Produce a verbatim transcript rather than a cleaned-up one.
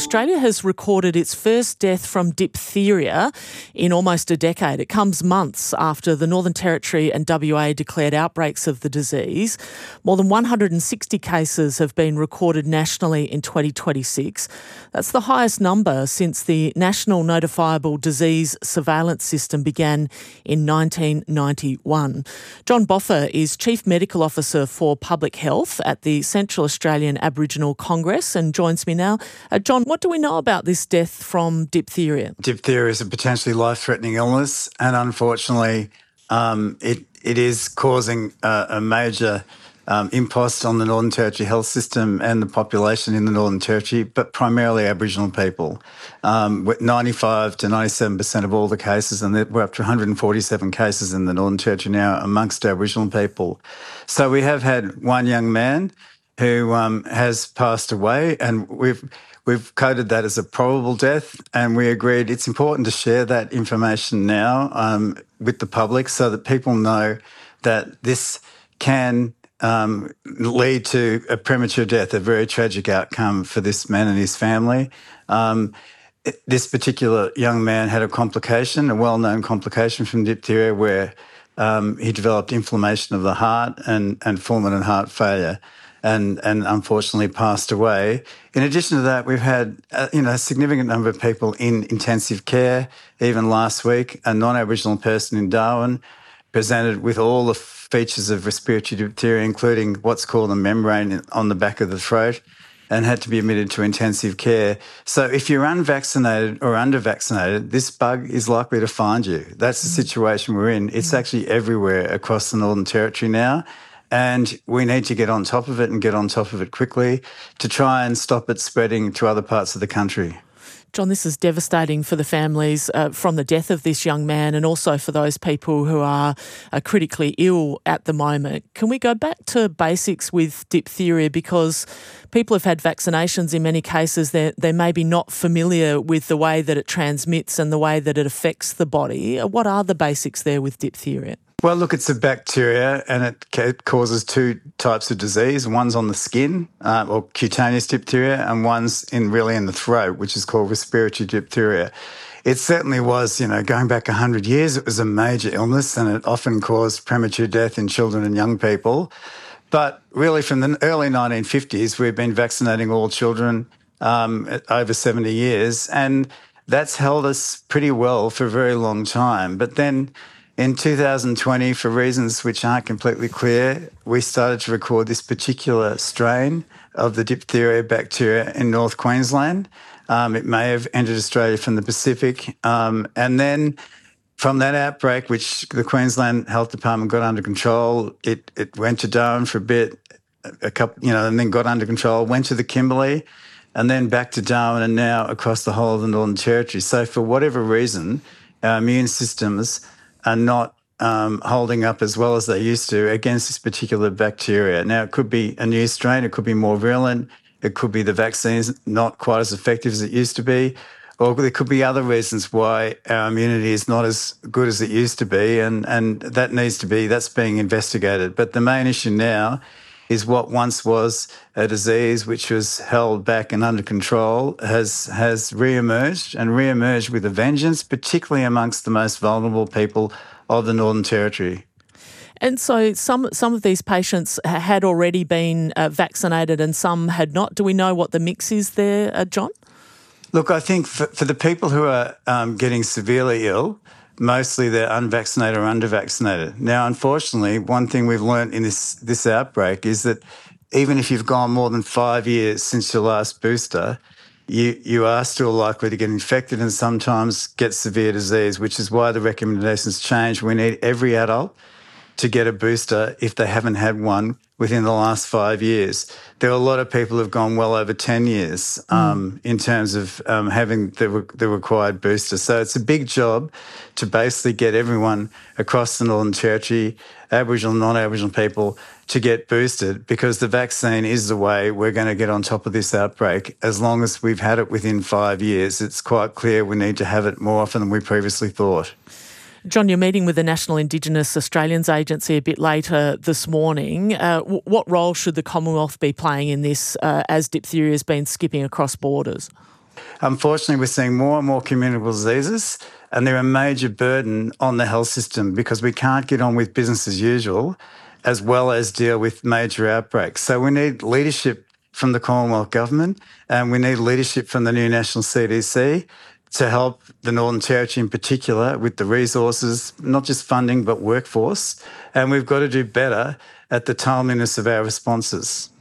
Australia has recorded its first death from diphtheria in almost a decade. It comes months after the Northern Territory and W A declared outbreaks of the disease. More than one hundred sixty cases have been recorded nationally in twenty twenty-six. That's the highest number since the National Notifiable Disease Surveillance System began in nineteen ninety-one. John Boffa is Chief Medical Officer for Public Health at the Central Australian Aboriginal Congress and joins me now. Uh, John, what do we know about this death from diphtheria? Diphtheria is a potentially life-threatening illness, and unfortunately, um, it it is causing a, a major um, impost on the Northern Territory health system and the population in the Northern Territory, but primarily Aboriginal people. Um, with ninety-five to ninety-seven percent of all the cases, and we're up to one hundred forty-seven cases in the Northern Territory now amongst Aboriginal people. So we have had one young man who um, has passed away, and we've we've coded that as a probable death, and we agreed it's important to share that information now um, with the public so that people know that this can um, lead to a premature death, a very tragic outcome for this man and his family. Um, this particular young man had a complication, a well-known complication from diphtheria, where um, he developed inflammation of the heart and, and fulminant heart failure. And, and unfortunately passed away. In addition to that, we've had uh, you know, a significant number of people in intensive care. Even last week, a non-Aboriginal person in Darwin presented with all the features of respiratory diphtheria, including what's called a membrane on the back of the throat, and had to be admitted to intensive care. So if you're unvaccinated or under-vaccinated, this bug is likely to find you. That's the situation we're in. It's actually everywhere across the Northern Territory now. And we need to get on top of it and get on top of it quickly to try and stop it spreading to other parts of the country. John, this is devastating for the families uh, from the death of this young man and also for those people who are uh, critically ill at the moment. Can we go back to basics with diphtheria, because people have had vaccinations in many cases. They're, they're maybe not familiar with the way that it transmits and the way that it affects the body. What are the basics there with diphtheria? Well, look, it's a bacteria and it causes two types of disease. One's on the skin, uh, or cutaneous diphtheria, and one's in really in the throat, which is called respiratory diphtheria. It certainly was, you know, going back one hundred years, it was a major illness and it often caused premature death in children and young people. But really from the early nineteen fifties, we've been vaccinating all children um, over seventy years, and that's held us pretty well for a very long time. But then in two thousand twenty, for reasons which aren't completely clear, we started to record this particular strain of the diphtheria bacteria in North Queensland. Um, it may have entered Australia from the Pacific. Um, and then from that outbreak, which the Queensland Health Department got under control, it, it went to Darwin for a bit, a couple, you know, and then got under control, went to the Kimberley, and then back to Darwin, and now across the whole of the Northern Territory. So for whatever reason, our immune systems are not um, holding up as well as they used to against this particular bacteria. Now, it could be a new strain, it could be more virulent, it could be the vaccine's not quite as effective as it used to be, or there could be other reasons why our immunity is not as good as it used to be, and, and that needs to be, that's being investigated. But the main issue now is what once was a disease which was held back and under control has has re-emerged and re-emerged with a vengeance, particularly amongst the most vulnerable people of the Northern Territory. And so some some of these patients had already been uh, vaccinated and some had not. Do we know what the mix is there, uh, John? Look, I think for, for the people who are um, getting severely ill, mostly they're unvaccinated or under-vaccinated. Now, unfortunately, one thing we've learnt in this, this outbreak is that even if you've gone more than five years since your last booster, you, you are still likely to get infected and sometimes get severe disease, which is why the recommendations change. We need every adult to get a booster if they haven't had one within the last five years. There are a lot of people who've gone well over ten years um, mm. in terms of um, having the, re- the required booster. So it's a big job to basically get everyone across the Northern Territory, Aboriginal and non-Aboriginal people, to get boosted, because the vaccine is the way we're going to get on top of this outbreak. As long as we've had it within five years, it's quite clear we need to have it more often than we previously thought. John, you're meeting with the National Indigenous Australians Agency a bit later this morning. Uh, w- what role should the Commonwealth be playing in this uh, as diphtheria has been skipping across borders? Unfortunately, we're seeing more and more communicable diseases, and they're a major burden on the health system because we can't get on with business as usual as well as deal with major outbreaks. So we need leadership from the Commonwealth Government, and we need leadership from the new National C D C to help the Northern Territory in particular with the resources, not just funding, but workforce. And we've got to do better at the timeliness of our responses.